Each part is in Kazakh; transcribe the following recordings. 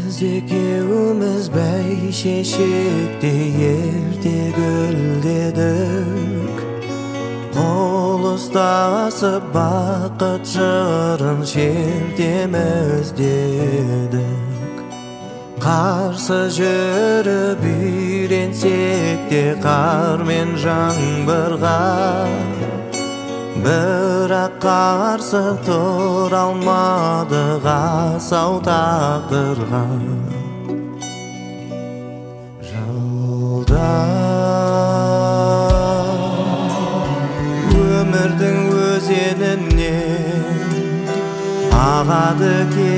Biz ekеуміз бәйшешекте ерте гүлдедік, қол ұстасып бақыт жырын шертеміз дедік. Қарсы жүріп үйренсек те қар мен жаңбырға, бірақ қарсы тұра алмадық асау тағдырға. Жылдар өмірдің өзенінен ағады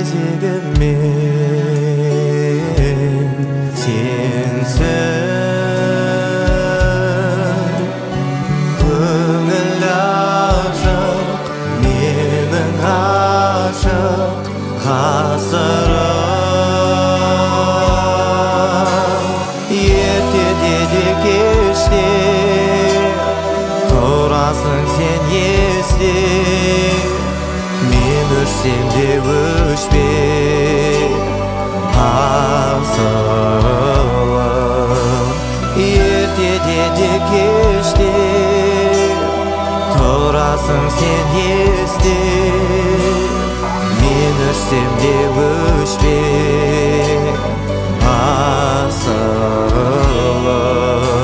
кезегімен, сенсің көңіл ашық, менің ғашық ғасырым. Ертеде де кеште тұрасың сен есте, мен өшсем де өшпе асылым. Ертеде де кеште тұрасың сен есте, мен өшсем де өшпе асылым.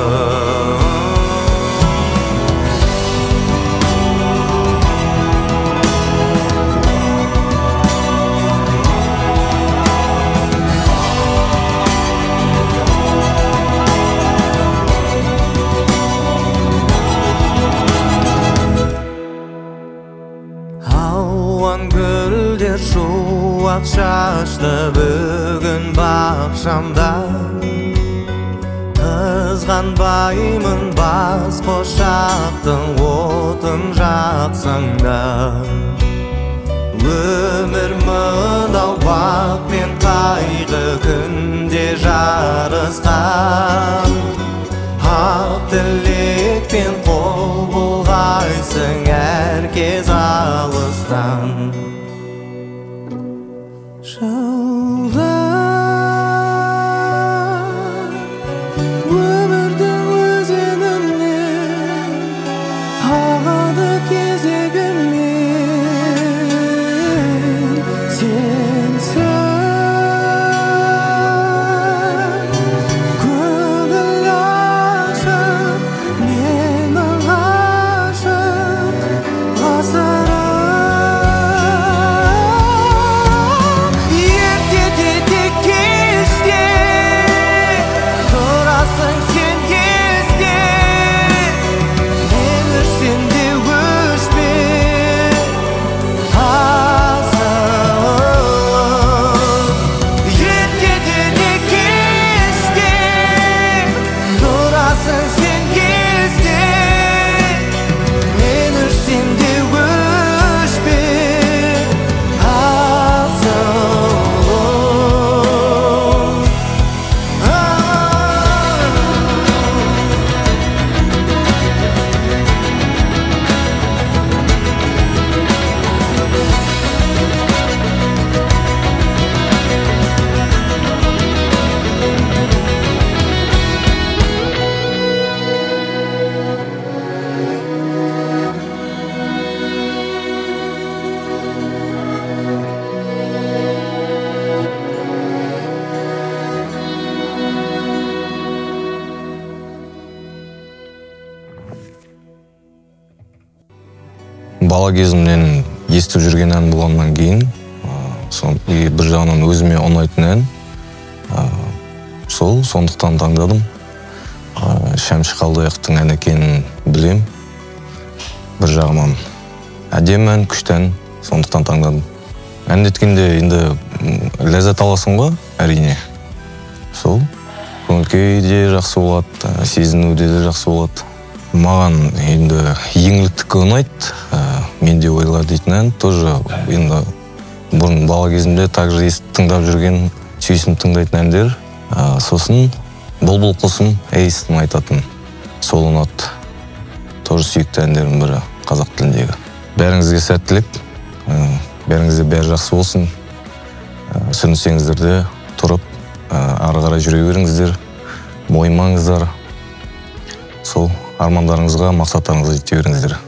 Гүлдер шуақ шашты бүгін бақшамда, қызғанбаймын бас қошақтың отын жақсаңда. Өмір мынау бақ пен қайғы күнде жарысқан, ақ тілекпен қол бұлғайсың әркез алыстан. Жылдар өмірдің өзенінен ағады кезегімен, сенсің көңіл ашық, менің ғашық ғасырым. Бала кезімнен естіп жүрген ән болғаннан кейін, бір жағынан өзіме ұнайтын ән, сондықтан таңдадым. Шәмші Қалдаяқовтың әні екенін білем. Бір жағынан әдемі ән, күшті ән, сондықтан таңдадым. Әндеткенде енді ләззат аласың ғой, әрине. Көңіл-күй де жақсы болады, сезінуде де жақсы болады. Маған енді еңліктікі ұнайды, мен де ойла дейтін ән, тоже енді бұрын бала кезімде также тыңдап жүрген, сүйсініп тыңдайтын әндер. Сосын Бұлбұл құсым Эйстің айтатын сол ұнады. Тоже сүйікті әндердің бірі қазақ тіліндегі. Бәріңізге сәттілік, бәріңізде бәрі жақсы болсын. Түсінсеңіздер де тұрып ары қарай жүре беріңіздер, мойымаңыздар. Сол армандарыңызға, мақсаттарыңызға жете беріңіздер.